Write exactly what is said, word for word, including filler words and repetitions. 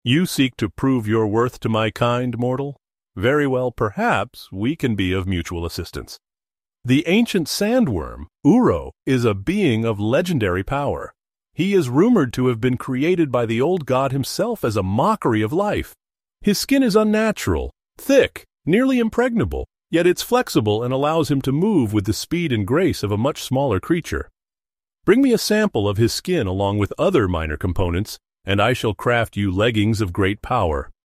You seek to prove your worth to my kind, mortal? Very well, perhaps we can be of mutual assistance. The ancient sandworm, Uro, is a being of legendary power. He is rumored to have been created by the old god himself as a mockery of life. His skin is unnatural, thick, nearly impregnable, yet it's flexible and allows him to move with the speed and grace of a much smaller creature. Bring me a sample of his skin along with other minor components, and I shall craft you leggings of great power.